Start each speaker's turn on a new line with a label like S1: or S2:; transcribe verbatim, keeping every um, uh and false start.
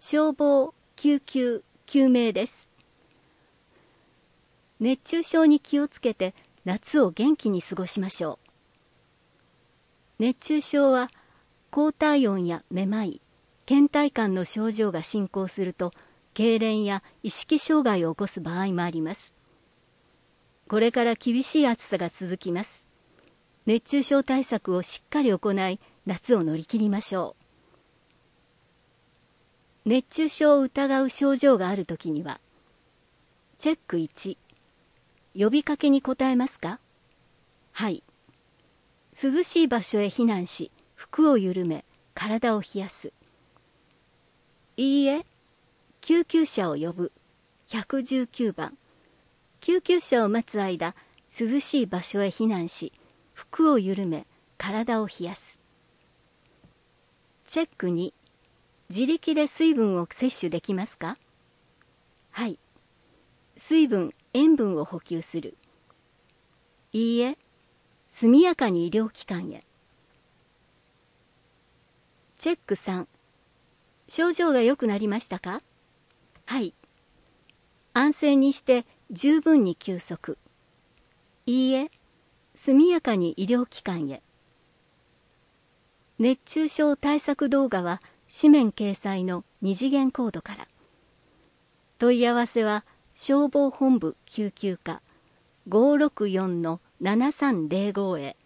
S1: 消防、救急、救命です。熱中症に気をつけて夏を元気に過ごしましょう。熱中症は高体温やめまい、倦怠感の症状が進行すると痙攣や意識障害を起こす場合もあります。これから厳しい暑さが続きます。熱中症対策をしっかり行い、夏を乗り切りましょう。熱中症を疑う症状があるときには、チェックいち、呼びかけに答えますか？はい。涼しい場所へ避難し、服を緩め、体を冷やす。いいえ、救急車を呼ぶ。ひゃくじゅうきゅうばん。救急車を待つ間、涼しい場所へ避難し、服を緩め、体を冷やす。チェックに、自力で水分を摂取できますか？はい。水分、塩分を補給する。いいえ、速やかに医療機関へ。チェックさん、症状が良くなりましたか？はい。安静にして十分に休息。いいえ、速やかに医療機関へ。熱中症対策動画は紙面掲載の二次元コードから。問い合わせは消防本部救急課 ごーろくよんのななさんぜろご へ。